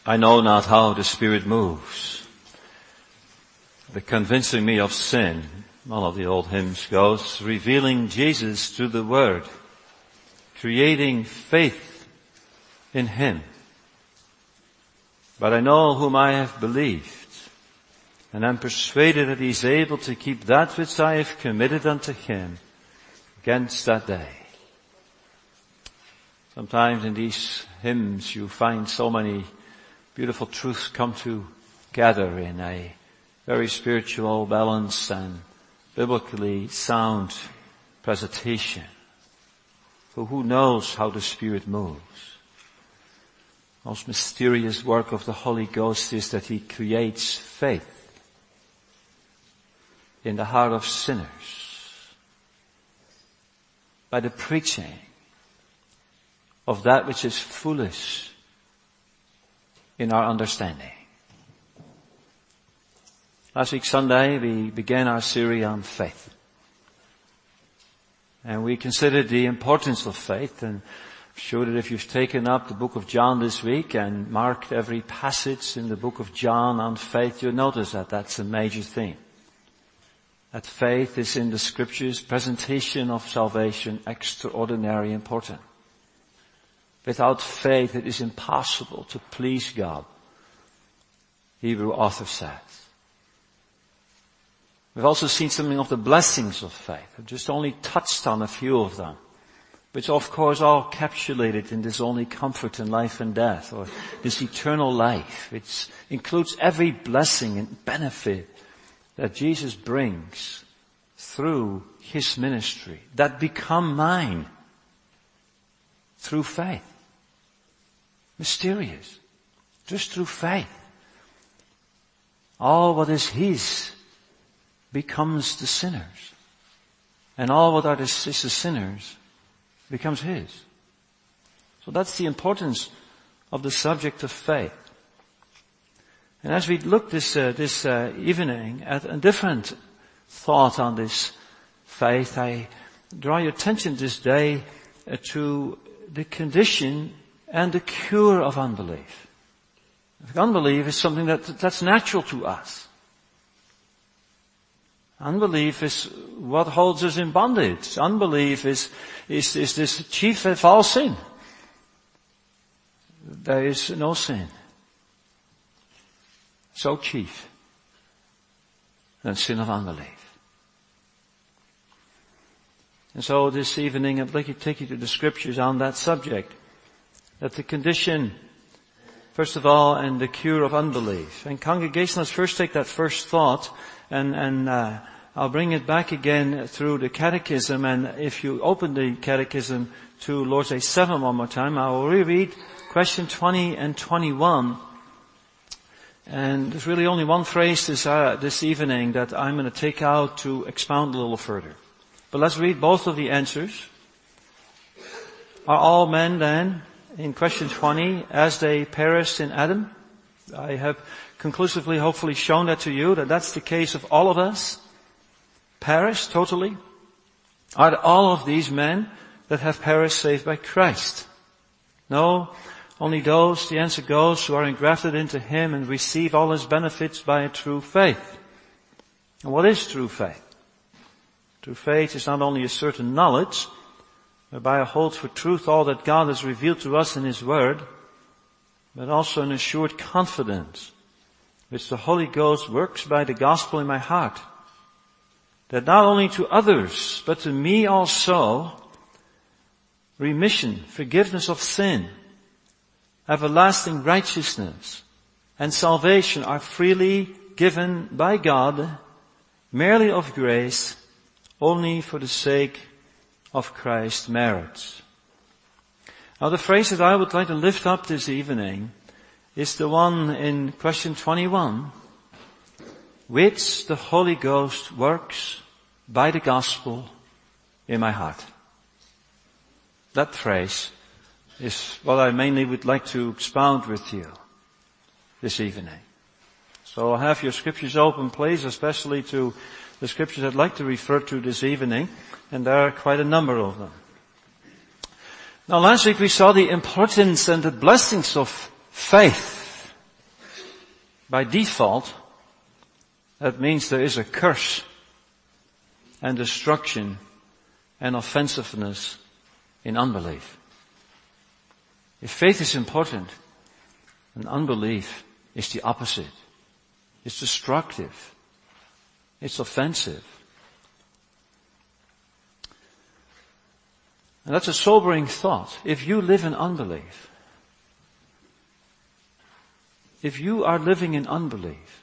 I know not how the Spirit moves, the convincing me of sin, one of the old hymns goes, revealing Jesus through the Word, creating faith in Him. But I know whom I have believed, and am persuaded that He is able to keep that which I have committed unto Him against that day. Sometimes in these hymns you find so many beautiful truths come together in a very spiritual, balanced and biblically sound presentation. For who knows how the Spirit moves? Most mysterious work of the Holy Ghost is that He creates faith in the heart of sinners by the preaching of that which is foolish in our understanding. Last week Sunday we began our series on faith. And we considered the importance of faith, and I'm sure that if you've taken up the book of John this week and marked every passage in the book of John on faith, you'll notice that that's a major theme. That faith is in the scriptures, presentation of salvation, extraordinarily important. Without faith it is impossible to please God, Hebrew author says. We've also seen something of the blessings of faith. I've just only touched on a few of them, which of course are encapsulated in this only comfort in life and death, or this eternal life, which includes every blessing and benefit that Jesus brings through His ministry, that become mine through faith. Mysterious. Just through faith. All what is His becomes the sinner's. And all what is the sinner's becomes His. So that's the importance of the subject of faith. And as we look this evening at a different thought on this faith, I draw your attention this day to the condition and the cure of unbelief. Unbelief is something that's natural to us. Unbelief is what holds us in bondage. Unbelief is this chief of all sin. There is no sin so chief than sin of unbelief. And so this evening I'd like to take you to the scriptures on that subject. That the condition, first of all, and the cure of unbelief. And congregation, let's first take that first thought and I'll bring it back again through the catechism. And if you open the catechism to Lord's Day 7 one more time, I will reread question 20 and 21. And there's really only one phrase this evening that I'm going to take out to expound a little further. But let's read both of the answers. Are all men then, in question 20, as they perished in Adam? I have conclusively, hopefully, shown that to you, that that's the case of all of us. Perished totally. Are all of these men that have perished saved by Christ? No, only those, the answer goes, who are engrafted into Him and receive all His benefits by a true faith. And what is true faith? True faith is not only a certain knowledge, whereby I hold for truth all that God has revealed to us in His Word, but also an assured confidence, which the Holy Ghost works by the gospel in my heart, that not only to others, but to me also, remission, forgiveness of sin, everlasting righteousness, and salvation are freely given by God, merely of grace, only for the sake of Christ's merits. Now the phrase that I would like to lift up this evening is the one in question 21, which the Holy Ghost works by the gospel in my heart. That phrase is what I mainly would like to expound with you this evening. So I'll have your scriptures open, please, especially to the scriptures I'd like to refer to this evening, and there are quite a number of them. Now last week we saw the importance and the blessings of faith. by default, that means there is a curse and destruction and offensiveness in unbelief. If faith is important, then unbelief is the opposite. It's destructive. It's offensive. And that's a sobering thought. If you live in unbelief, if you are living in unbelief,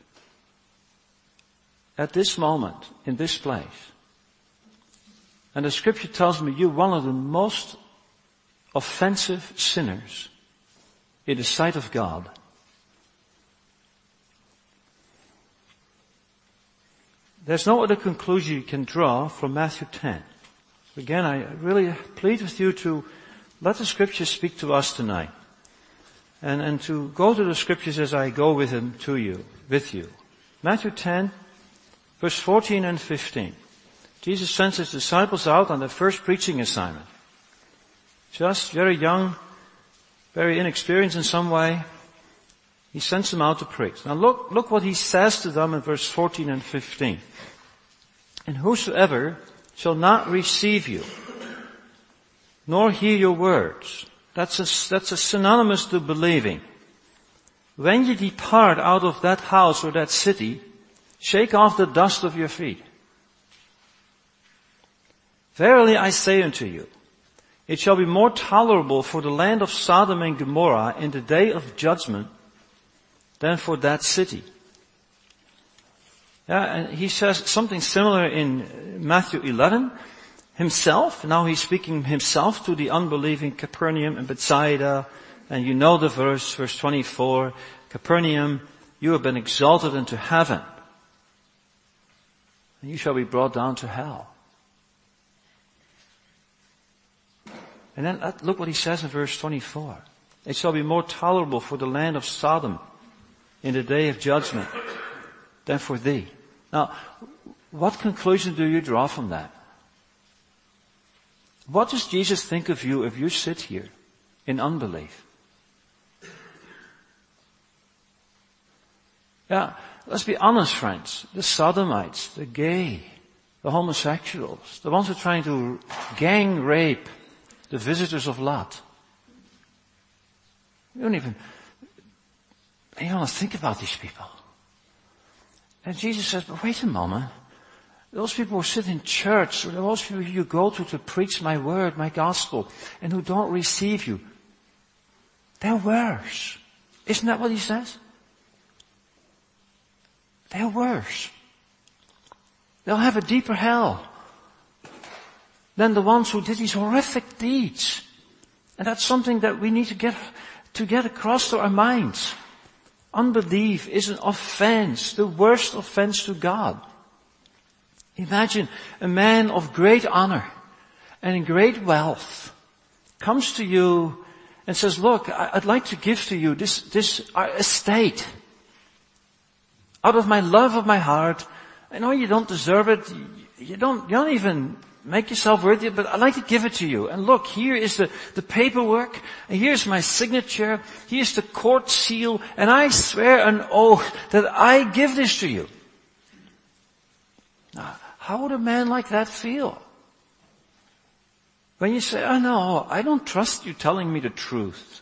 at this moment, in this place, and the scripture tells me you're one of the most offensive sinners in the sight of God, there's no other conclusion you can draw from Matthew 10. Again, I really plead with you to let the scriptures speak to us tonight. And to go to the scriptures as I go with them to you, with you. Matthew 10, verse 14 and 15. Jesus sends his disciples out on their first preaching assignment. Just very young, very inexperienced in some way. He sends them out to preach. Now look what he says to them in verse 14 and 15. And whosoever shall not receive you, nor hear your words. That's a synonymous to believing. When you depart out of that house or that city, shake off the dust of your feet. Verily I say unto you, it shall be more tolerable for the land of Sodom and Gomorrah in the day of judgment than for that city. Yeah, and he says something similar in Matthew 11. Himself, now he's speaking himself to the unbelieving Capernaum and Bethsaida, and you know the verse 24, Capernaum, you have been exalted into heaven, and you shall be brought down to hell. And then look what he says in verse 24. It shall be more tolerable for the land of Sodom in the day of judgment than for thee. Now, what conclusion do you draw from that? What does Jesus think of you if you sit here in unbelief? Yeah, let's be honest, friends. The Sodomites, the gay, the homosexuals, the ones who are trying to gang rape the visitors of Lot. You don't want to think about these people. And Jesus says, but wait a moment. Those people who sit in church, or those people you go to preach my word, my gospel, and who don't receive you, they're worse. Isn't that what he says? They're worse. They'll have a deeper hell than the ones who did these horrific deeds. And that's something that we need to get across to our minds. Unbelief is an offense, the worst offense to God. Imagine a man of great honor and great wealth comes to you and says, look, I'd like to give to you this estate out of my love of my heart. I know you don't deserve it. You don't even make yourself worthy, but I'd like to give it to you. And look, here is the paperwork, and here's my signature, here's the court seal, and I swear an oath that I give this to you. Now, how would a man like that feel? When you say, oh no, I don't trust you telling me the truth.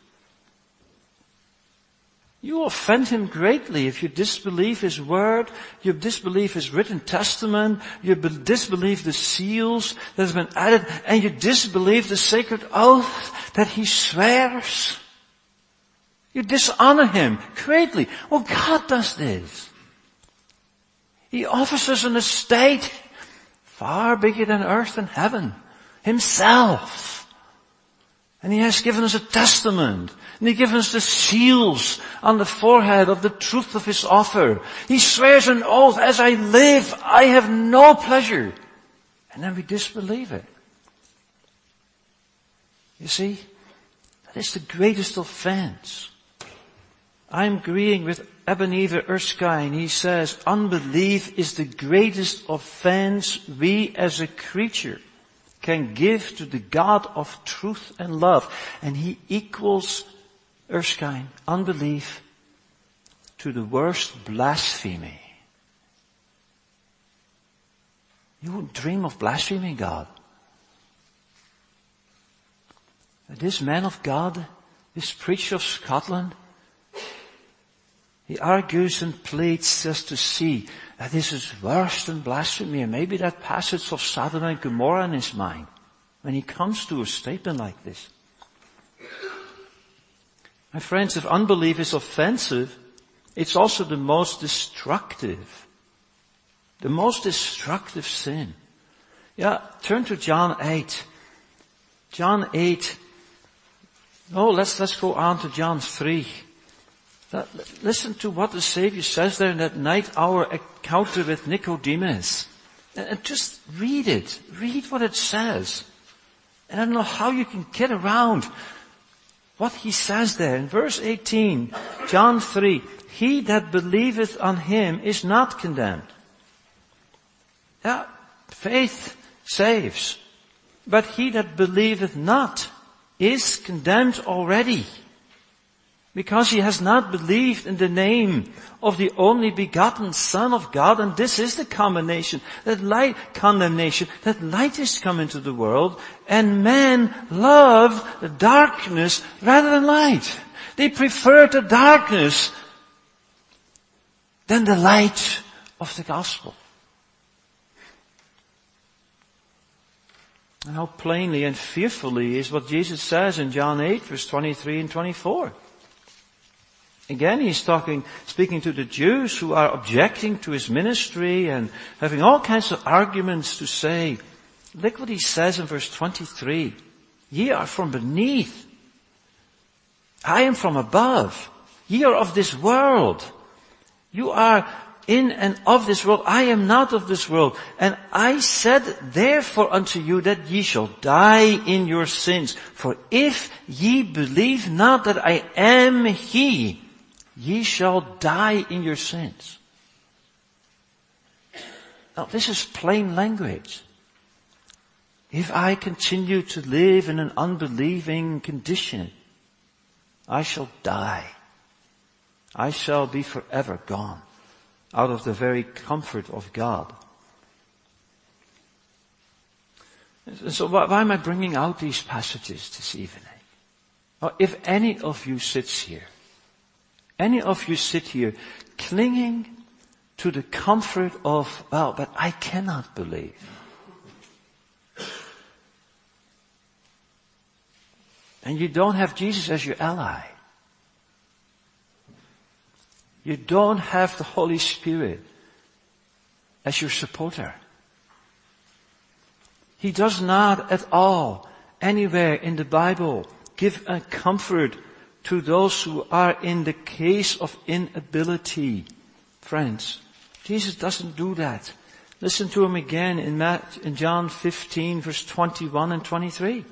You offend him greatly if you disbelieve his word, you disbelieve his written testament, you disbelieve the seals that has been added, and you disbelieve the sacred oath that he swears. You dishonor him greatly. Well, God does this. He offers us an estate far bigger than earth and heaven, himself. And he has given us a testament. And he gives us the seals on the forehead of the truth of his offer. He swears an oath, as I live, I have no pleasure. And then we disbelieve it. You see, that is the greatest offense. I'm agreeing with Ebenezer Erskine. He says, unbelief is the greatest offense we as a creature can give to the God of truth and love. And he equals, Erskine, unbelief to the worst blasphemy. You wouldn't dream of blaspheming God. This man of God, this preacher of Scotland, he argues and pleads just to see that this is worse than blasphemy, and maybe that passage of Sodom and Gomorrah in his mind when he comes to a statement like this. My friends, if unbelief is offensive, it's also the most destructive sin. Yeah, turn to John 8. John 8. No, let's go on to John 3. Listen to what the Savior says there in that night hour encounter with Nicodemus. And just read it. Read what it says. And I don't know how you can get around what he says there. In verse 18, John 3, he that believeth on him is not condemned. Yeah, faith saves. But he that believeth not is condemned already, because he has not believed in the name of the only begotten Son of God. And this is the condemnation, that light is come into the world, and men love the darkness rather than light. They prefer the darkness than the light of the gospel. And how plainly and fearfully is what Jesus says in John 8, verse 23 and 24. Again, he's speaking to the Jews who are objecting to his ministry and having all kinds of arguments to say. Look what he says in verse 23. Ye are from beneath. I am from above. Ye are of this world. You are in and of this world. I am not of this world. And I said therefore unto you that ye shall die in your sins. For if ye believe not that I am he, ye shall die in your sins. Now this is plain language. If I continue to live in an unbelieving condition, I shall die. I shall be forever gone out of the very comfort of God. So why am I bringing out these passages this evening? Well, if any of you sit here clinging to the comfort of, well, but I cannot believe. And you don't have Jesus as your ally. You don't have the Holy Spirit as your supporter. He does not at all, anywhere in the Bible, give a comfort to those who are in the case of inability. Friends, Jesus doesn't do that. Listen to him again in John 15, verse 21 and 23.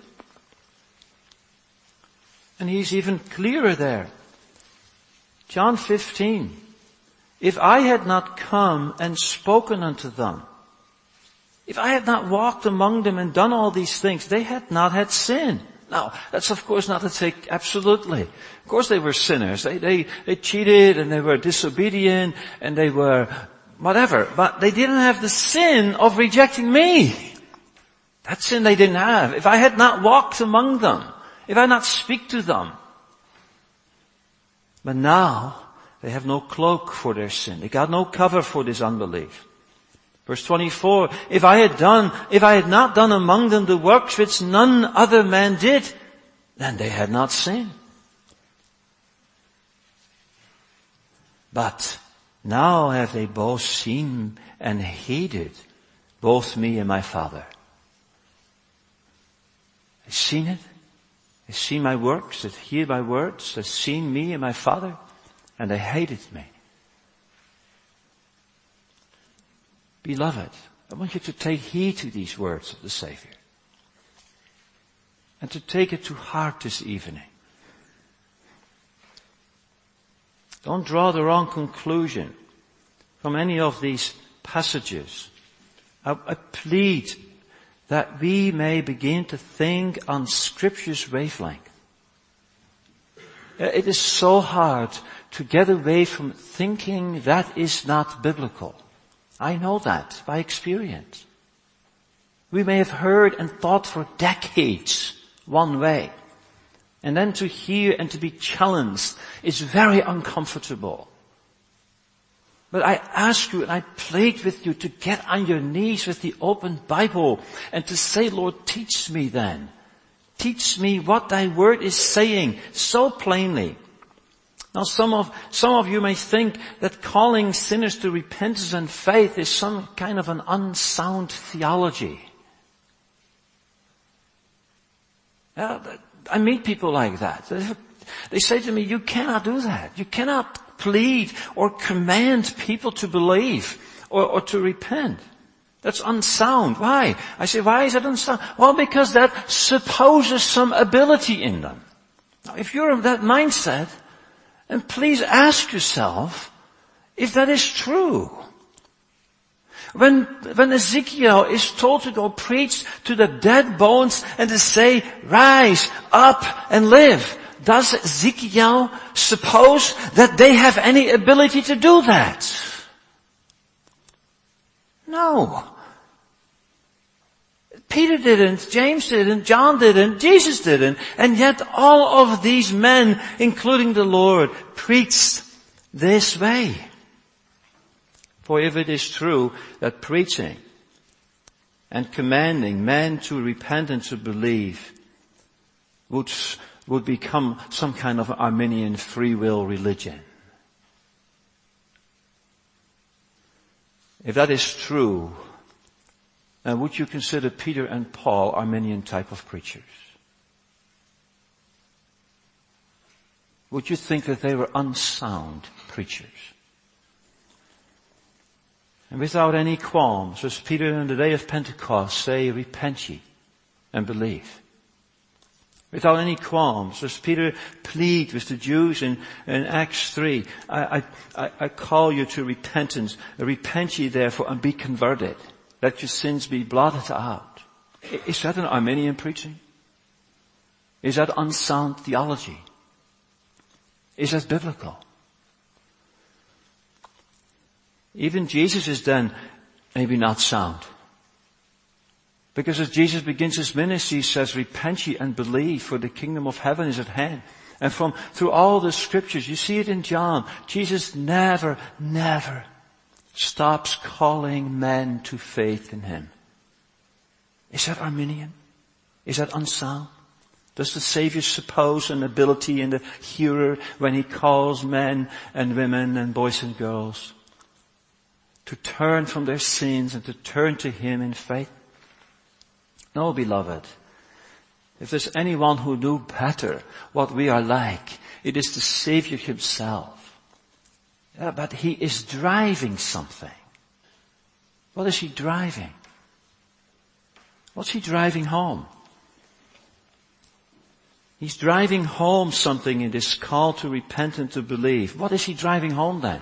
And he's even clearer there. John 15. If I had not come and spoken unto them, if I had not walked among them and done all these things, they had not had sin. Now, that's of course not to take absolutely. Of course they were sinners. They cheated and they were disobedient and they were whatever. But they didn't have the sin of rejecting me. That sin they didn't have. If I had not walked among them, if I had not speak to them. But now, they have no cloak for their sin. They got no cover for this unbelief. Verse 24, if I had not done among them the works which none other man did, then they had not sinned. But now have they both seen and hated both me and my Father. They've seen it. They've seen my works. They've heard my words. They've seen me and my Father. And they hated me. Beloved, I want you to take heed to these words of the Savior. And to take it to heart this evening. Don't draw the wrong conclusion from any of these passages. I plead that we may begin to think on Scripture's wavelength. It is so hard to get away from thinking that is not biblical. I know that by experience. We may have heard and thought for decades one way. And then to hear and to be challenged is very uncomfortable. But I ask you and I plead with you to get on your knees with the open Bible and to say, Lord, teach me then. Teach me what thy word is saying so plainly. Now some of you may think that calling sinners to repentance and faith is some kind of an unsound theology. I meet people like that. They say to me, you cannot do that. You cannot plead or command people to believe or to repent. That's unsound. Why? I say, why is that unsound? Well, because that supposes some ability in them. Now, if you're of that mindset, then please ask yourself if that is true. When Ezekiel is told to go preach to the dead bones and to say, rise up and live, does Ezekiel suppose that they have any ability to do that? No. Peter didn't, James didn't, John didn't, Jesus didn't, and yet all of these men, including the Lord, preached this way. For if it is true that preaching and commanding men to repent and to believe would become some kind of Arminian free will religion, if that is true, then would you consider Peter and Paul Arminian type of preachers? Would you think that they were unsound preachers? And without any qualms, as Peter on the day of Pentecost say, repent ye and believe. Without any qualms, as Peter plead with the Jews in Acts 3, I call you to repentance. Repent ye therefore and be converted. Let your sins be blotted out. Is that an Arminian preaching? Is that unsound theology? Is that biblical? Even Jesus is then maybe not sound. Because as Jesus begins his ministry, he says, repent ye and believe, for the kingdom of heaven is at hand. And through all the scriptures, you see it in John, Jesus never stops calling men to faith in him. Is that Arminian? Is that unsound? Does the Savior suppose an ability in the hearer when he calls men and women and boys and girls to turn from their sins and to turn to him in faith? No, beloved. If there's anyone who knew better what we are like, it is the Savior himself. Yeah, but he is driving something. What is he driving? What's he driving home? He's driving home something in this call to repent and to believe. What is he driving home then?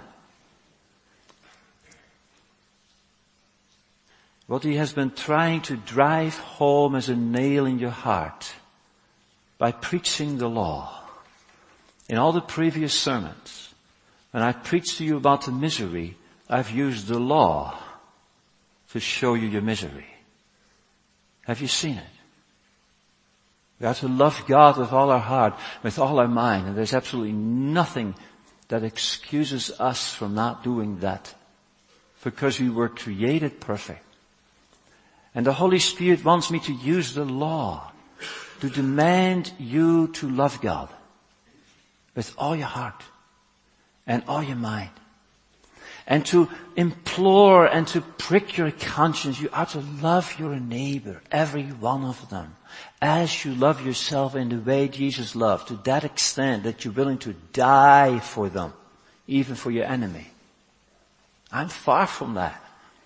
What he has been trying to drive home as a nail in your heart by preaching the law. In all the previous sermons, when I preached to you about the misery, I've used the law to show you your misery. Have you seen it? We are to love God with all our heart, with all our mind, and there's absolutely nothing that excuses us from not doing that, because we were created perfect. And the Holy Spirit wants me to use the law to demand you to love God with all your heart and all your mind. And to implore and to prick your conscience. You are to love your neighbor, every one of them, as you love yourself in the way Jesus loved, to that extent that you're willing to die for them, even for your enemy. I'm far from that.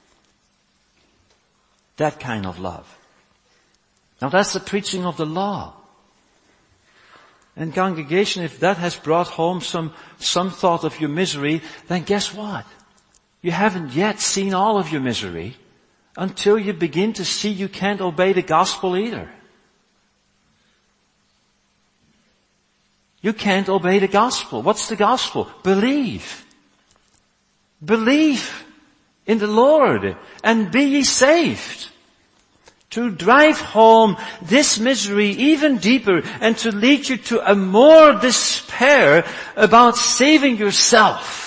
That kind of love. Now that's the preaching of the law. And congregation, if that has brought home some thought of your misery, then guess what? You haven't yet seen all of your misery until you begin to see you can't obey the gospel either. you can't obey the gospel. What's the gospel? Believe. Believe in the Lord and be ye saved. To drive home this misery even deeper and to lead you to a more despair about saving yourself.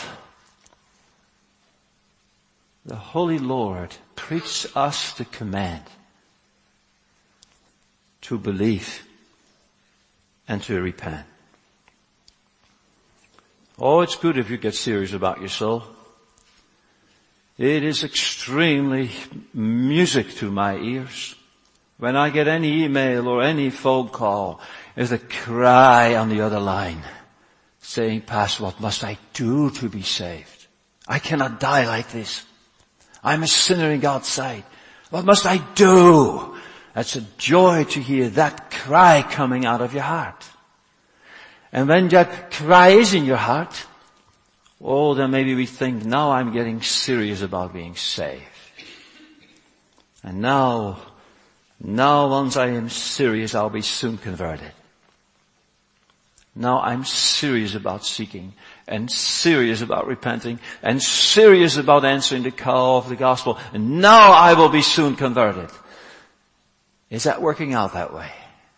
The Holy Lord preached us the command to believe and to repent. Oh, it's good if you get serious about your soul. It is extremely music to my ears. When I get any email or any phone call, there's a cry on the other line saying, Pastor, what must I do to be saved? I cannot die like this. I'm a sinner in God's sight. What must I do? That's a joy to hear that cry coming out of your heart. And when that cry is in your heart, oh, then maybe we think, now I'm getting serious about being saved. And now once I am serious, I'll be soon converted. Now I'm serious about seeking and serious about repenting and serious about answering the call of the gospel. And now I will be soon converted. Is that working out that way?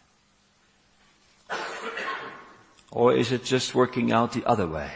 Or is it just working out the other way?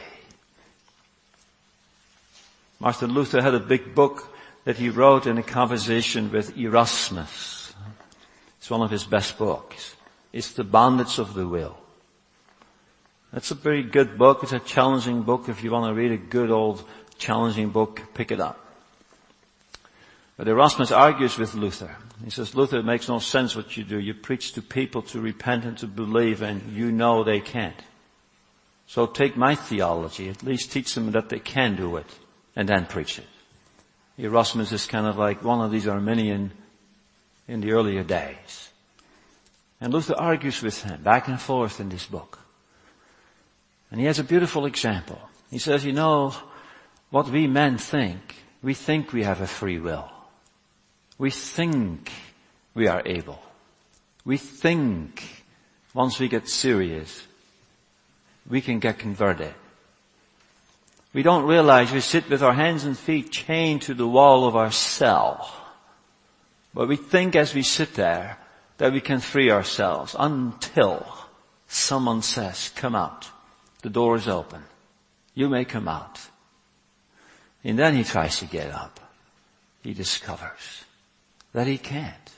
Martin Luther had a big book that he wrote in a conversation with Erasmus. It's one of his best books. It's The Bondage of the Will. That's a very good book. It's a challenging book. If you want to read a good old challenging book, pick it up. But Erasmus argues with Luther. He says, Luther, it makes no sense what you do. You preach to people to repent and to believe, and you know they can't. So take my theology. At least teach them that they can do it, and then preach it. Erasmus is kind of like one of these Arminian in the earlier days. And Luther argues with him back and forth in this book. And he has a beautiful example. He says, you know, what we men think, we think we have a free will. We think we are able. We think once we get serious, we can get converted. We don't realize we sit with our hands and feet chained to the wall of our cell. But we think as we sit there that we can free ourselves until someone says, come out. The door is open. You may come out. And then he tries to get up. He discovers that he can't.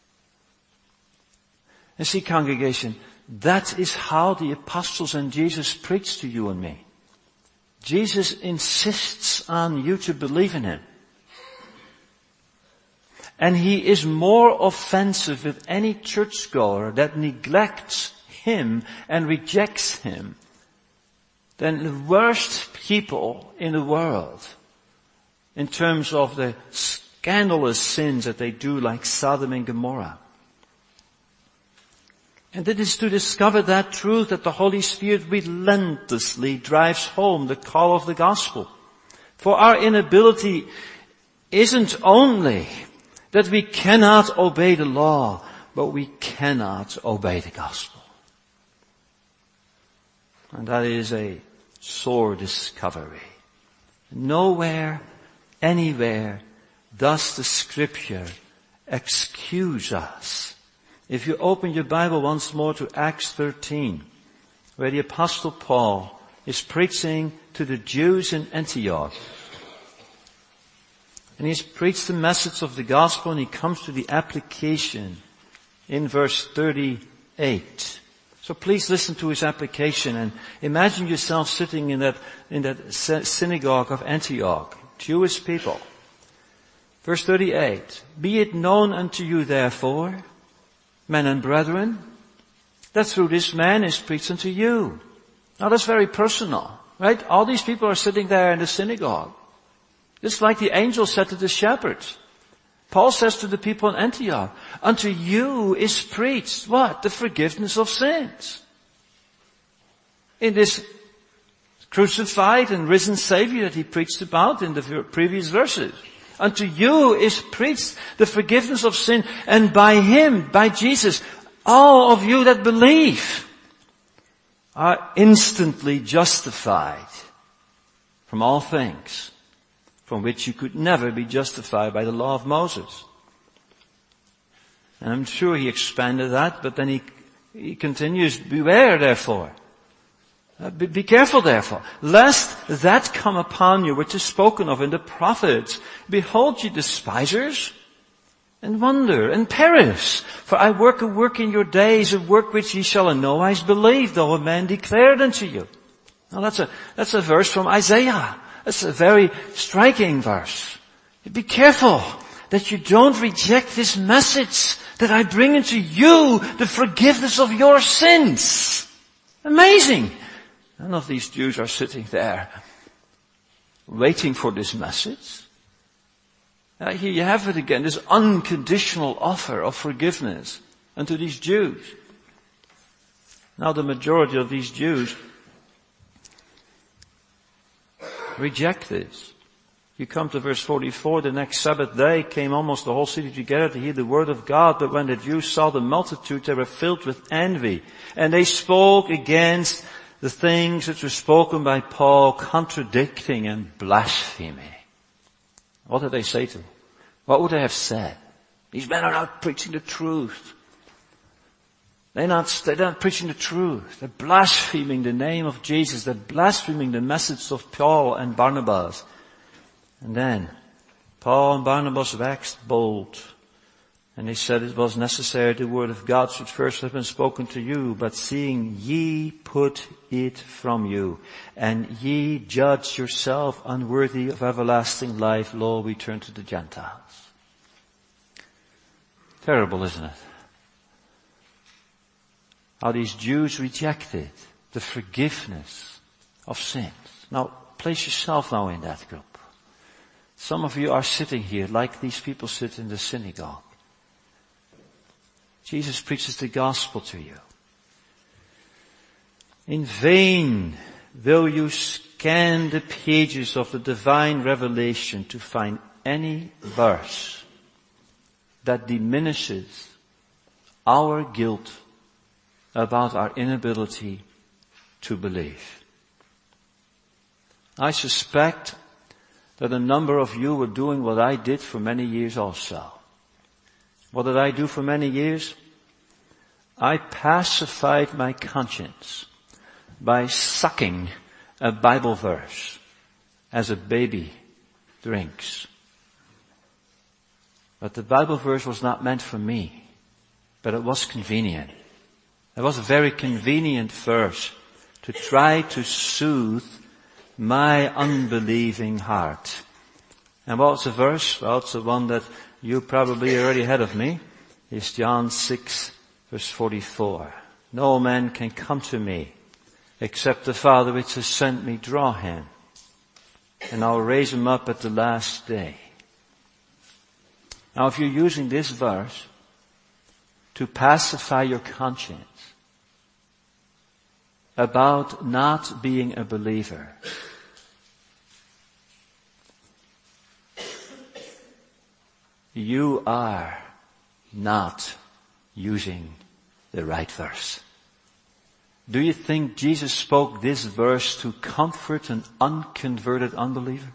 And see, congregation, that is how the apostles and Jesus preached to you and me. Jesus insists on you to believe in him. And he is more offensive with any churchgoer that neglects him and rejects him than the worst people in the world in terms of the scandalous sins that they do, like Sodom and Gomorrah. And it is to discover that truth that the Holy Spirit relentlessly drives home the call of the gospel. For our inability isn't only that we cannot obey the law, but we cannot obey the gospel. And that is a sore discovery. Nowhere, anywhere does the Scripture excuse us. If you open your Bible once more to Acts 13, where the Apostle Paul is preaching to the Jews in Antioch. And he's preached the message of the gospel, and he comes to the application in verse 38. So please listen to his application and imagine yourself sitting in that synagogue of Antioch, Jewish people. Verse 38, be it known unto you therefore, men and brethren, that through this man is preached unto you. Now that's very personal, right? All these people are sitting there in the synagogue. Just like the angel said to the shepherds. Paul says to the people in Antioch, unto you is preached what? The forgiveness of sins. In this crucified and risen Savior that he preached about in the previous verses. Unto you is preached the forgiveness of sin, and by him, by Jesus, all of you that believe are instantly justified from all things from which you could never be justified by the law of Moses. And I'm sure he expanded that, but then he continues, beware therefore. Be careful therefore, lest that come upon you which is spoken of in the prophets. Behold, ye despisers, and wonder, and perish. For I work a work in your days, a work which ye shall in no wise believe, though a man declared unto you. Now that's a verse from Isaiah. That's a very striking verse. Be careful that you don't reject this message that I bring into you, the forgiveness of your sins. Amazing. None of these Jews are sitting there waiting for this message. Here you have it again, this unconditional offer of forgiveness unto these Jews. Now the majority of these Jews reject this. You come to verse 44, the next Sabbath day came almost the whole city together to hear the word of God, but when the Jews saw the multitude, they were filled with envy, and they spoke against the things which were spoken by Paul, contradicting and blaspheming. What did they say to him? What would they have said? These men are not preaching the truth. They're not preaching the truth. They're blaspheming the name of Jesus. They're blaspheming the message of Paul and Barnabas. And then Paul and Barnabas waxed bold. And they said it was necessary the word of God should first have been spoken to you, but seeing ye put it from you, and ye judge yourself unworthy of everlasting life, lo, we turn to the Gentiles. Terrible, isn't it? How these Jews rejected the forgiveness of sins. Now, place yourself now in that group. Some of you are sitting here like these people sit in the synagogue. Jesus preaches the gospel to you. In vain will you scan the pages of the divine revelation to find any verse that diminishes our guilt about our inability to believe. I suspect that a number of you were doing what I did for many years also. What did I do for many years? I pacified my conscience by sucking a Bible verse as a baby drinks. But the Bible verse was not meant for me, but it was convenient. It was a very convenient verse to try to soothe my unbelieving heart. And what's the verse? Well, it's the one that you probably already had of me. It's John 6, verse 44. No man can come to me except the Father which has sent me draw him, and I'll raise him up at the last day. Now, if you're using this verse to pacify your conscience about not being a believer, you are not using the right verse. Do you think Jesus spoke this verse to comfort an unconverted unbeliever?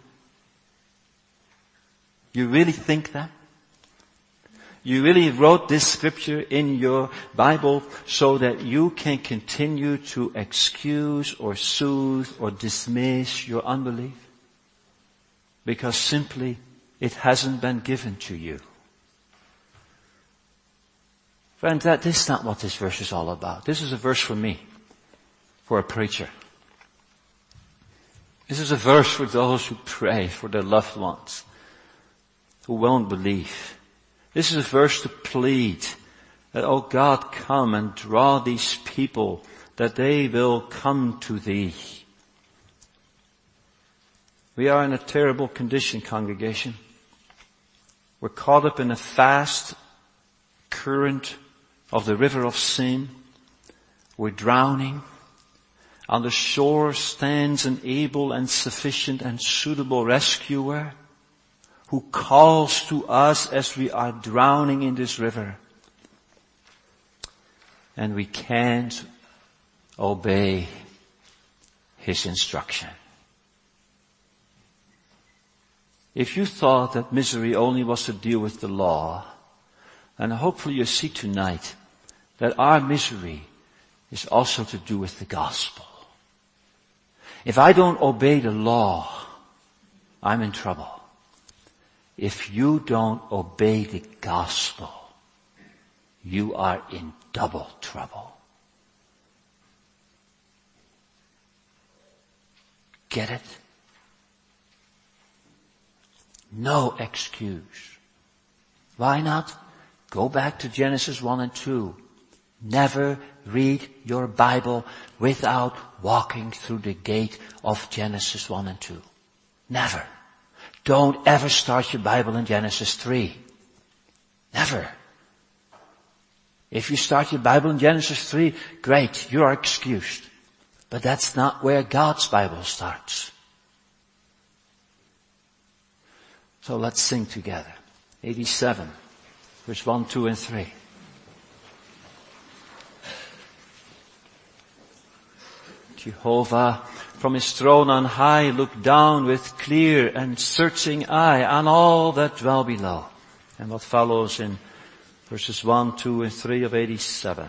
You really think that? You really wrote this scripture in your Bible so that you can continue to excuse or soothe or dismiss your unbelief? Because simply it hasn't been given to you. Friend, that is not what this verse is all about. This is a verse for me, for a preacher. This is a verse for those who pray for their loved ones, who won't believe. This is a verse to plead that, oh God, come and draw these people, that they will come to Thee. We are in a terrible condition, congregation. We're caught up in a fast current of the river of sin. We're drowning. On the shore stands an able and sufficient and suitable rescuer who calls to us as we are drowning in this river. And we can't obey His instruction. If you thought that misery only was to deal with the law, and hopefully you see tonight that our misery is also to do with the gospel. If I don't obey the law, I'm in trouble. If you don't obey the gospel, you are in double trouble. Get it? No excuse. Why not? Go back to Genesis 1 and 2. Never read your Bible without walking through the gate of Genesis 1 and 2. Never. Don't ever start your Bible in Genesis 3. Never. If you start your Bible in Genesis 3, great, you are excused. But that's not where God's Bible starts. So let's sing together. 87, verse 1, 2, and 3. Jehovah from His throne on high looked down with clear and searching eye on all that dwell below. And what follows in verses 1, 2, and 3 of 87.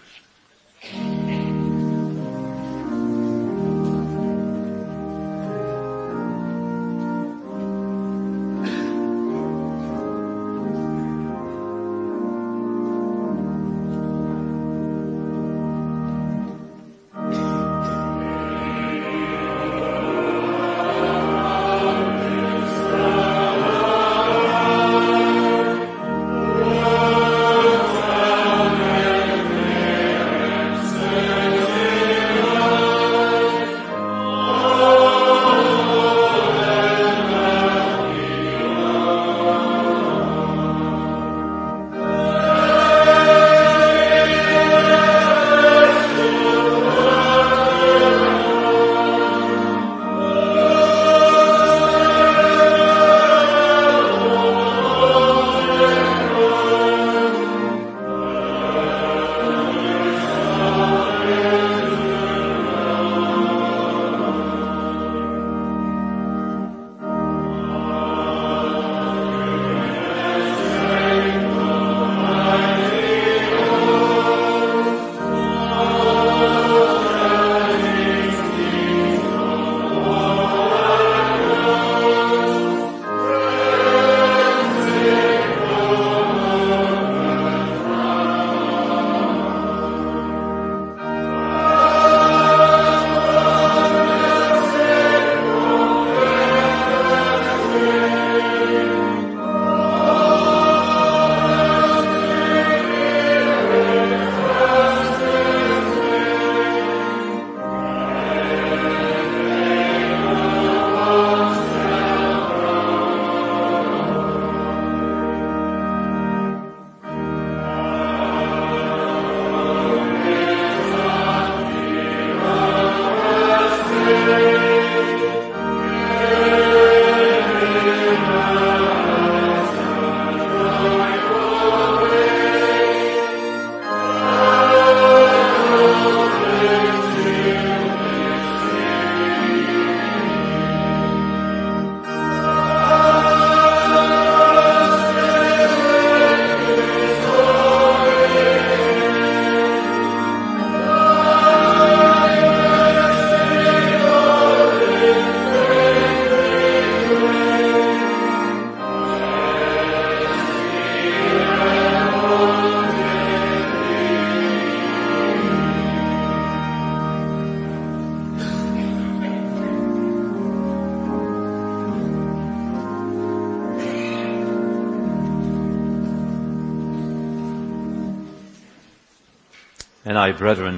And I, brethren,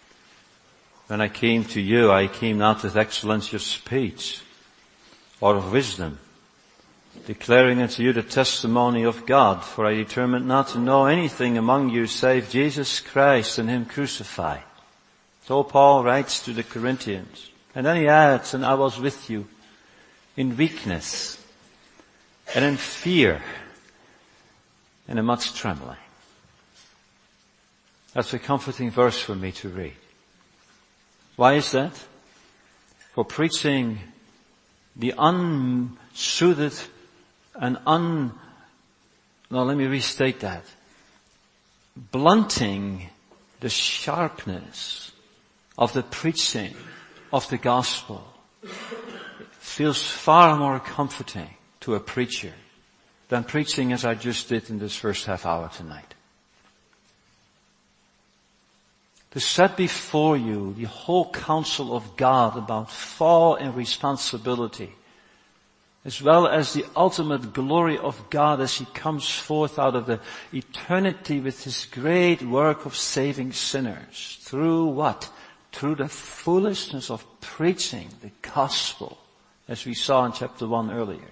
when I came to you, I came not with excellency of speech or of wisdom, declaring unto you the testimony of God, for I determined not to know anything among you save Jesus Christ and Him crucified. So Paul writes to the Corinthians. And then he adds, and I was with you in weakness and in fear and in much trembling. That's a comforting verse for me to read. Why is that? For preaching the unsuited and let me restate that. Blunting the sharpness of the preaching of the gospel feels far more comforting to a preacher than preaching as I just did in this first half hour tonight. To set before you the whole counsel of God about fall and responsibility, as well as the ultimate glory of God as He comes forth out of the eternity with His great work of saving sinners. Through what? Through the foolishness of preaching the gospel, as we saw in chapter 1 earlier.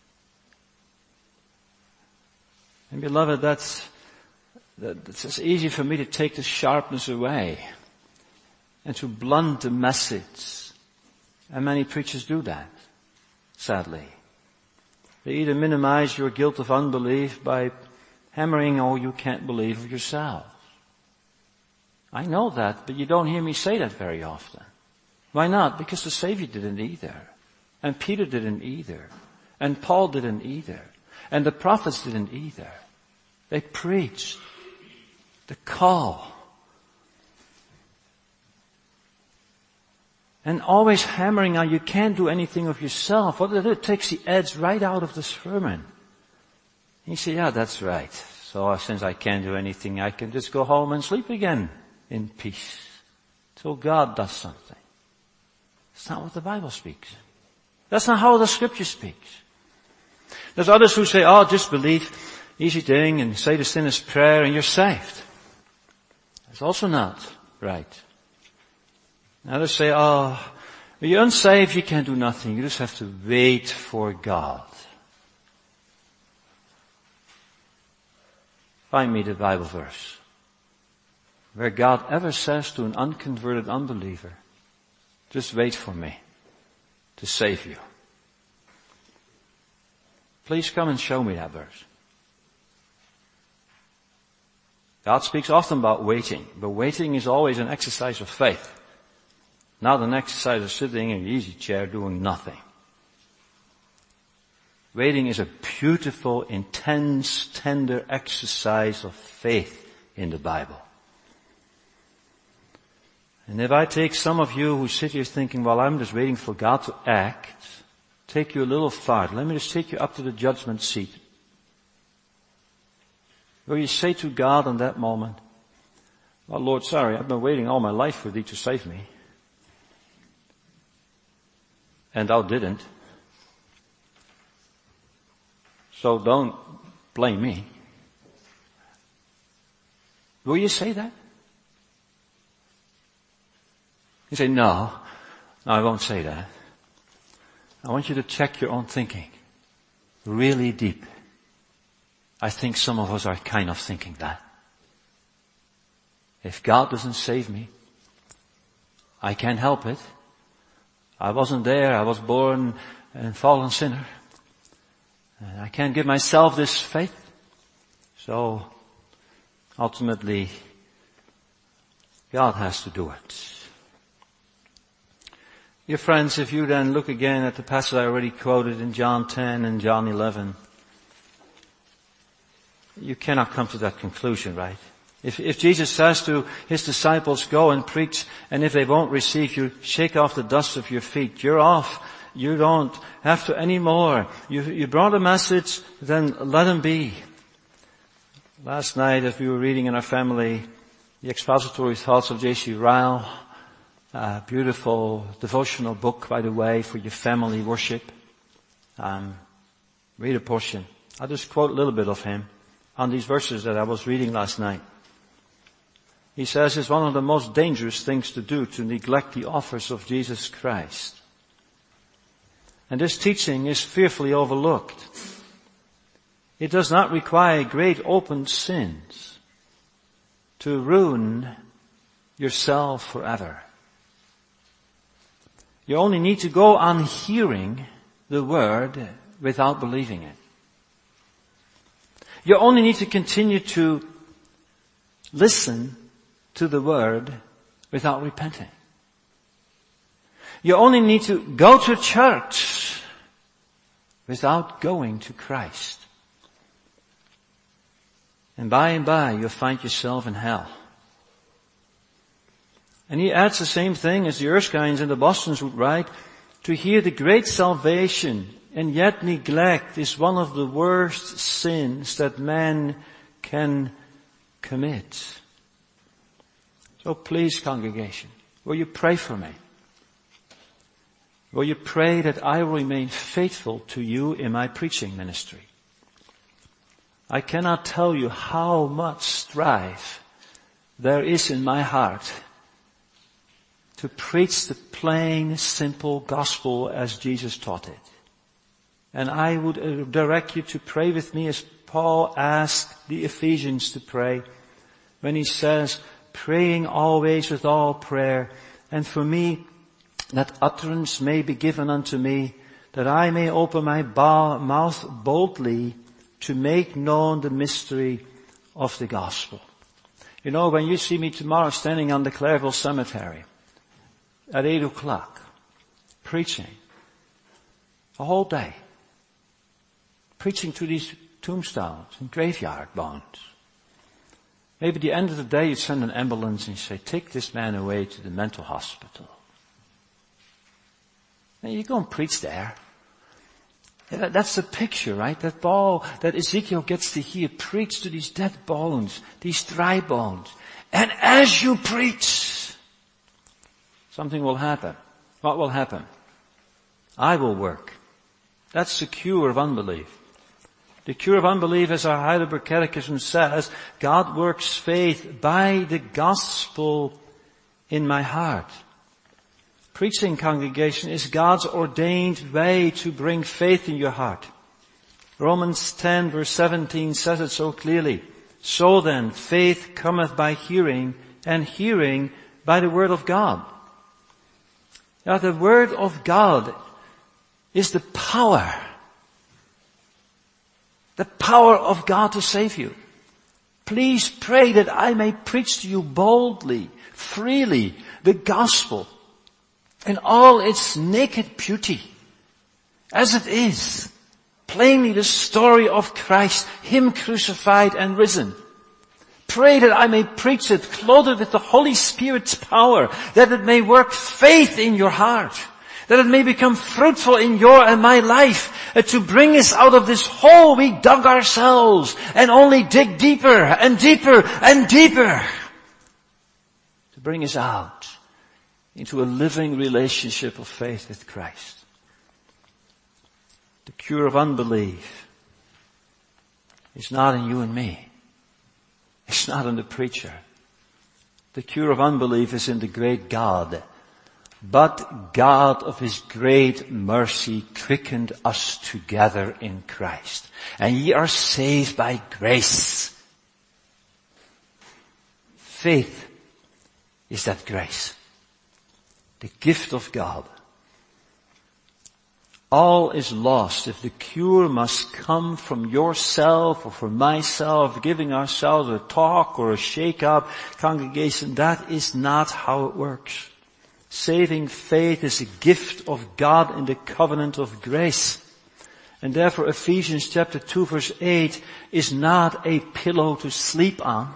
And beloved, it's easy for me to take the sharpness away and to blunt the message. And many preachers do that, sadly. They either minimize your guilt of unbelief by hammering all you can't believe of yourself. I know that, but you don't hear me say that very often. Why not? Because the Savior didn't either. And Peter didn't either. And Paul didn't either. And the prophets didn't either. They preached the call. And always hammering on you can't do anything of yourself. What it takes the edge right out of the sermon. And you say, yeah, that's right. So since I can't do anything, I can just go home and sleep again in peace. Till God does something. That's not what the Bible speaks. That's not how the Scripture speaks. There's others who say, oh, just believe, easy thing, and say the sinner's prayer and you're saved. That's also not right. Others say, oh, when you're unsaved, you can't do nothing. You just have to wait for God. Find me the Bible verse where God ever says to an unconverted unbeliever, just wait for me to save you. Please come and show me that verse. God speaks often about waiting, but waiting is always an exercise of faith. Not an exercise of sitting in an easy chair doing nothing. Waiting is a beautiful, intense, tender exercise of faith in the Bible. And if I take some of you who sit here thinking, well, I'm just waiting for God to act, take you a little farther. Let me just take you up to the judgment seat. Where you say to God in that moment, well, Lord, sorry, I've been waiting all my life for Thee to save me. And Thou didn't. So don't blame me. Will you say that? You say, no, I won't say that. I want you to check your own thinking. Really deep. I think some of us are kind of thinking that. If God doesn't save me, I can't help it. I wasn't there. I was born a fallen sinner. And I can't give myself this faith. So, ultimately, God has to do it. Dear friends, if you then look again at the passage I already quoted in John 10 and John 11, you cannot come to that conclusion, right? If Jesus says to His disciples, go and preach, and if they won't receive you, shake off the dust of your feet. You're off. You don't have to anymore. You brought a message, then let Him be. Last night, as we were reading in our family, the expository thoughts of J.C. Ryle, a beautiful devotional book, by the way, for your family worship. Read a portion. I'll just quote a little bit of him on these verses that I was reading last night. He says it's one of the most dangerous things to do to neglect the offers of Jesus Christ. And this teaching is fearfully overlooked. It does not require great open sins to ruin yourself forever. You only need to go on hearing the word without believing it. You only need to continue to listen to the word without repenting. You only need to go to church without going to Christ. And by you'll find yourself in hell. And he adds the same thing as the Erskines and the Bostons would write, to hear the great salvation and yet neglect is one of the worst sins that man can commit. So please, congregation, will you pray for me? Will you pray that I will remain faithful to you in my preaching ministry? I cannot tell you how much strife there is in my heart to preach the plain, simple gospel as Jesus taught it. And I would direct you to pray with me as Paul asked the Ephesians to pray when he says, praying always with all prayer, and for me, that utterance may be given unto me, that I may open my mouth boldly to make known the mystery of the gospel. You know, when you see me tomorrow standing on the Clairville Cemetery at 8 o'clock, preaching a whole day, preaching to these tombstones and graveyard bones. Maybe at the end of the day you send an ambulance and you say, take this man away to the mental hospital. And you go and preach there. That's the picture, right? That Ezekiel gets to hear, preach to these dead bones, these dry bones. And as you preach, something will happen. What will happen? I will work. That's the cure of unbelief. The cure of unbelief, as our Heidelberg Catechism says, God works faith by the gospel in my heart. Preaching, congregation, is God's ordained way to bring faith in your heart. Romans 10 verse 17 says it so clearly. So then, faith cometh by hearing, and hearing by the word of God. Now, the word of God is the power of God to save you. Please pray that I may preach to you boldly, freely, the gospel in all its naked beauty, as it is, plainly the story of Christ, Him crucified and risen. Pray that I may preach it, clothed with the Holy Spirit's power, that it may work faith in your heart, that it may become fruitful in your and my life, to bring us out of this hole we dug ourselves, and only dig deeper and deeper and deeper, to bring us out into a living relationship of faith with Christ. The cure of unbelief is not in you and me. It's not in the preacher. The cure of unbelief is in the great God. But God of His great mercy quickened us together in Christ. And ye are saved by grace. Faith is that grace. The gift of God. All is lost if the cure must come from yourself or from myself, giving ourselves a talk or a shake-up. Congregation, that is not how it works. Saving faith is a gift of God in the covenant of grace. And therefore Ephesians chapter 2 verse 8 is not a pillow to sleep on,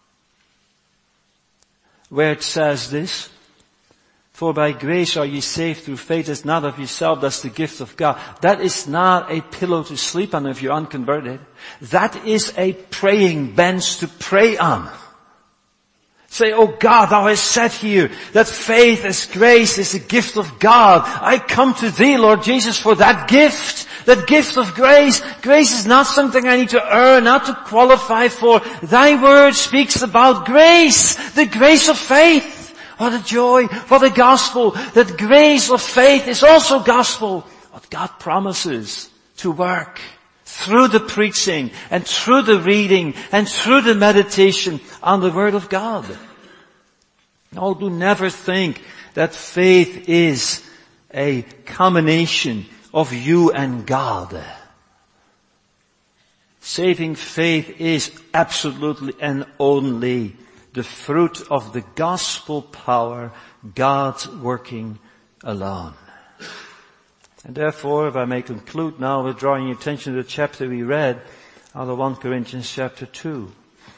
where it says this, for by grace are ye saved through faith, it's not of yourself, that's the gift of God. That is not a pillow to sleep on if you're unconverted. That is a praying bench to pray on. Say, oh God, thou hast said here that faith as grace is a gift of God. I come to thee, Lord Jesus, for that gift of grace. Grace is not something I need to earn, not to qualify for. Thy word speaks about grace, the grace of faith. What a joy, what a gospel. That grace of faith is also gospel. What God promises to work through the preaching and through the reading and through the meditation on the Word of God. No, do never think that faith is a combination of you and God. Saving faith is absolutely and only the fruit of the gospel power, God's working alone. And therefore, if I may conclude now with drawing your attention to the chapter we read out of 1 Corinthians chapter 2.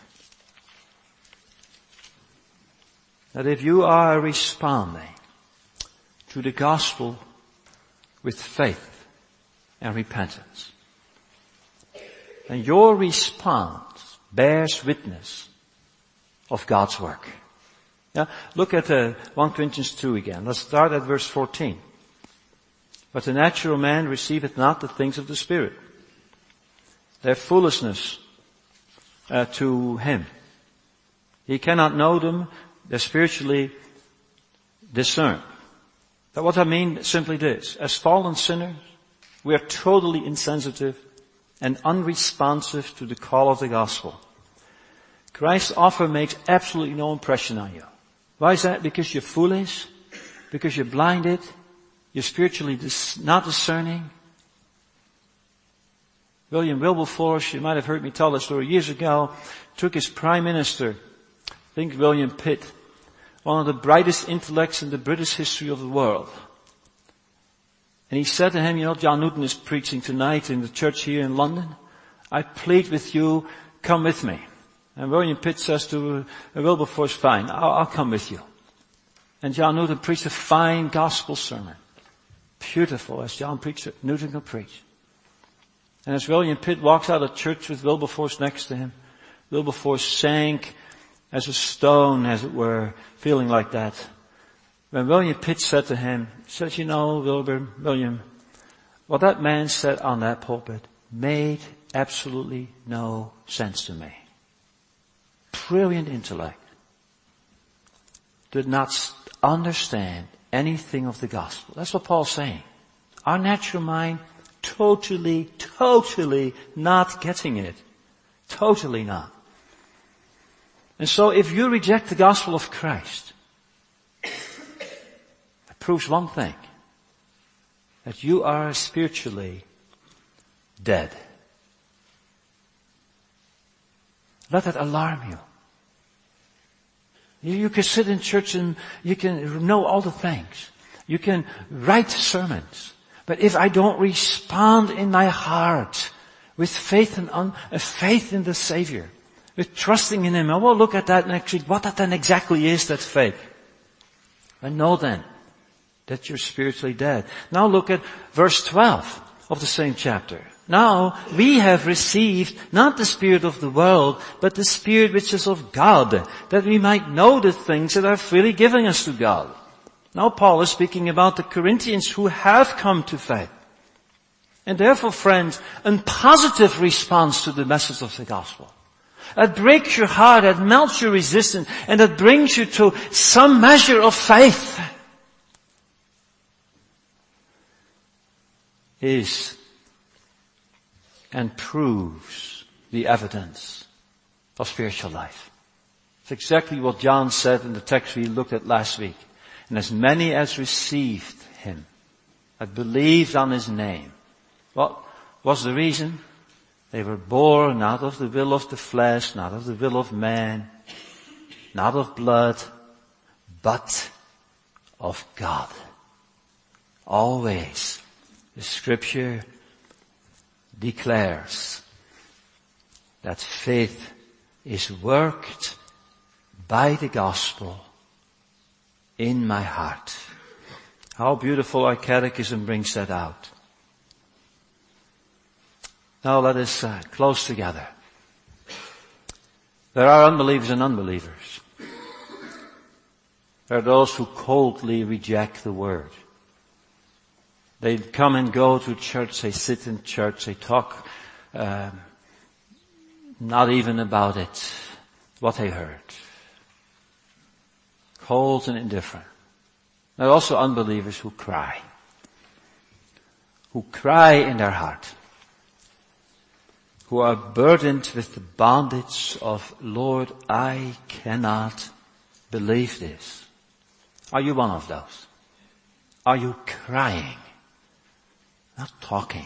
That if you are responding to the gospel with faith and repentance, and your response bears witness of God's work. Now, look at 1 Corinthians 2 again. Let's start at verse 14. But the natural man receiveth not the things of the Spirit. Their foolishness to him. He cannot know them. They're spiritually discerned. But what I mean simply this. As fallen sinners, we are totally insensitive and unresponsive to the call of the gospel. Christ's offer makes absolutely no impression on you. Why is that? Because you're foolish? Because you're blinded? You're spiritually not discerning? William Wilberforce, you might have heard me tell this story years ago, took his prime minister, I think William Pitt, one of the brightest intellects in the British history of the world. And he said to him, you know, John Newton is preaching tonight in the church here in London. I plead with you, come with me. And William Pitt says to Wilberforce, fine, I'll come with you. And John Newton preached a fine gospel sermon. Beautiful, as Newton could preach. And as William Pitt walks out of church with Wilberforce next to him, Wilberforce sank as a stone, as it were, feeling like that. When William Pitt said to him, said, you know, William, what that man said on that pulpit made absolutely no sense to me. Brilliant intellect. Did not understand anything of the gospel. That's what Paul's saying. Our natural mind totally not getting it. Totally not. And so if you reject the gospel of Christ, it proves one thing. That you are spiritually dead. Let that alarm you. You can sit in church and you can know all the things. You can write sermons. But if I don't respond in my heart with faith faith in the Savior, with trusting in Him, I will look at that next week. What that then exactly is, that's faith. And know then that you're spiritually dead. Now look at verse 12 of the same chapter. Now we have received not the spirit of the world, but the Spirit which is of God, that we might know the things that are freely given us to God. Now Paul is speaking about the Corinthians who have come to faith. And therefore, friends, a positive response to the message of the gospel. That breaks your heart, that melts your resistance, and that brings you to some measure of faith. Is and proves the evidence of spiritual life. It's exactly what John said in the text we looked at last week. And as many as received Him, that believed on His name. What was the reason? They were born not of the will of the flesh, not of the will of man, not of blood, but of God. Always, the Scripture declares that faith is worked by the gospel in my heart. How beautiful our catechism brings that out. Now let us close together. There are unbelievers and unbelievers. There are those who coldly reject the word. They come and go to church, they sit in church, they talk not even about it, what they heard. Cold and indifferent. There are also unbelievers who cry in their heart, who are burdened with the bondage of, Lord, I cannot believe this. Are you one of those? Are you crying? Not talking,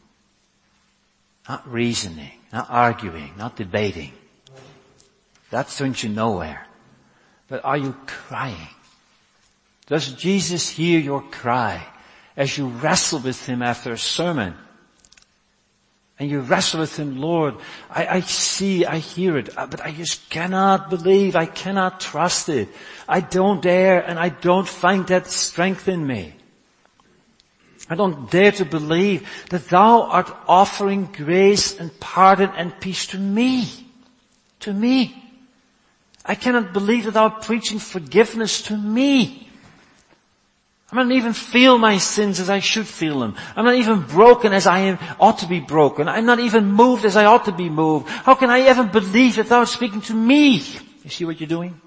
not reasoning, not arguing, not debating. That brings you nowhere. But are you crying? Does Jesus hear your cry as you wrestle with Him after a sermon? And you wrestle with Him, Lord, I see, I hear it, but I just cannot believe, I cannot trust it. I don't dare, and I don't find that strength in me. I don't dare to believe that Thou art offering grace and pardon and peace to me. To me. I cannot believe that Thou art preaching forgiveness to me. I don't even feel my sins as I should feel them. I'm not even broken as I ought to be broken. I'm not even moved as I ought to be moved. How can I ever believe that Thou art speaking to me? You see what you're doing?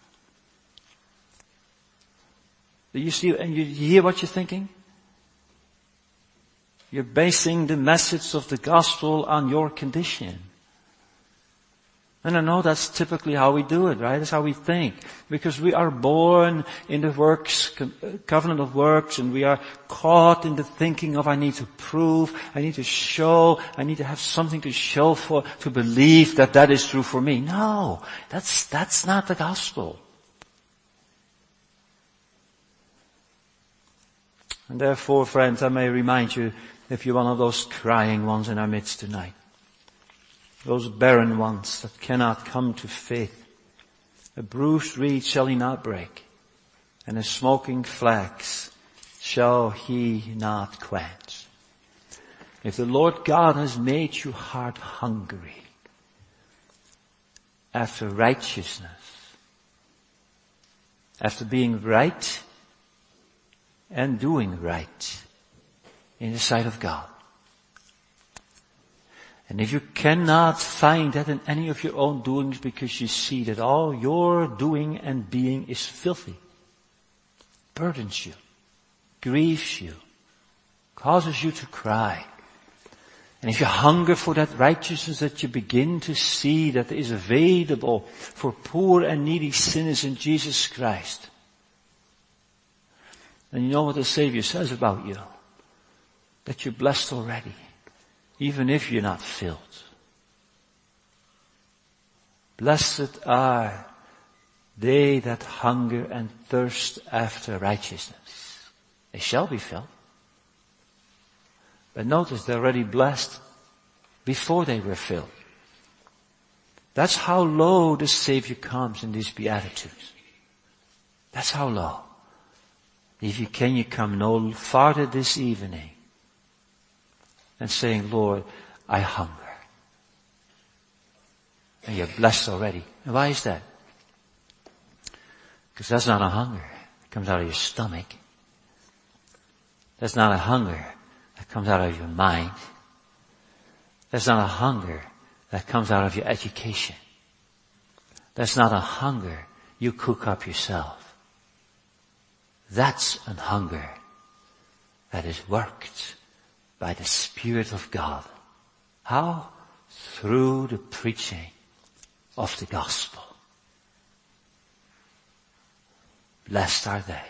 Do you see, and you hear what you're thinking? You're basing the message of the gospel on your condition. And I know that's typically how we do it, right? That's how we think. Because we are born in the works, covenant of works, and we are caught in the thinking of I need to prove, I need to show, I need to have something to show for, to believe that that is true for me. No, that's not the gospel. And therefore, friends, I may remind you, if you're one of those crying ones in our midst tonight, those barren ones that cannot come to faith, a bruised reed shall He not break, and a smoking flax shall He not quench. If the Lord God has made your heart hungry after righteousness, after being right and doing right in the sight of God, and if you cannot find that in any of your own doings because you see that all your doing and being is filthy, burdens you, grieves you, causes you to cry, and if you hunger for that righteousness that you begin to see that is available for poor and needy sinners in Jesus Christ, then you know what the Savior says about you, that you're blessed already. Even if you're not filled. Blessed are they that hunger and thirst after righteousness. They shall be filled. But notice they're already blessed before they were filled. That's how low the Savior comes in these Beatitudes. That's how low. If you can, you come no farther this evening and saying, Lord, I hunger. And you're blessed already. And why is that? Because that's not a hunger that comes out of your stomach. That's not a hunger that comes out of your mind. That's not a hunger that comes out of your education. That's not a hunger you cook up yourself. That's a hunger that is worked by the Spirit of God. How? Through the preaching of the gospel. Blessed are they.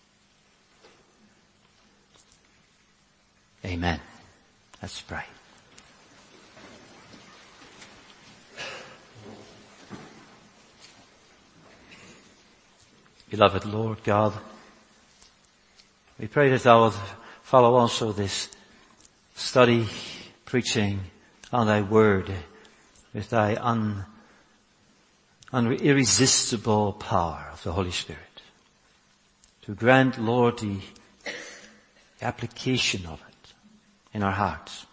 Amen. Let's pray. Beloved Lord God, we pray that Thou wilt follow also this study, preaching on Thy word with Thy irresistible power of the Holy Spirit. To grant, Lord, the application of it in our hearts.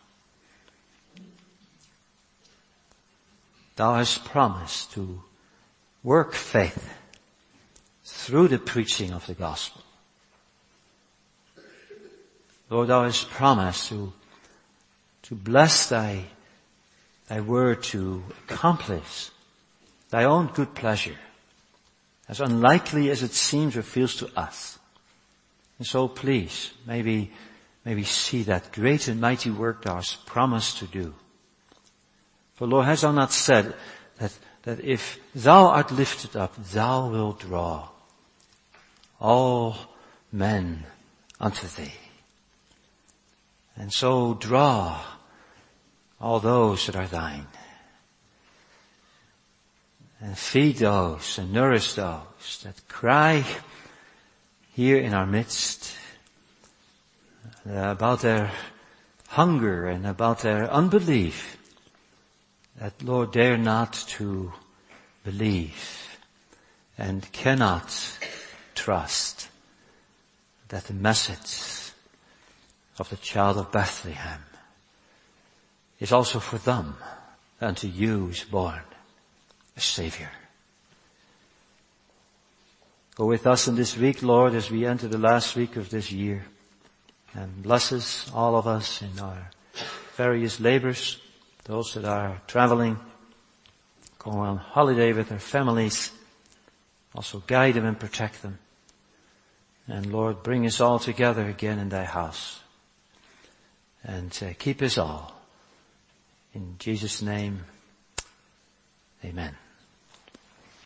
Thou hast promised to work faith through the preaching of the gospel. Lord, Thou hast promised to bless Thy word to accomplish Thy own good pleasure, as unlikely as it seems or feels to us. And so please, may we see that great and mighty work Thou hast promised to do. For Lord, hast Thou not said that if Thou art lifted up, Thou wilt draw all men unto Thee. And so draw all those that are Thine. And feed those and nourish those that cry here in our midst, about their hunger and about their unbelief, that, Lord, dare not to believe and cannot trust that the message of the child of Bethlehem is also for them. Unto you is born a Savior. Go with us in this week, Lord, as we enter the last week of this year, and bless us, all of us, in our various labors, those that are traveling, going on holiday with their families. Also guide them and protect them. And Lord, bring us all together again in thy house. And keep us all. In Jesus' name, amen.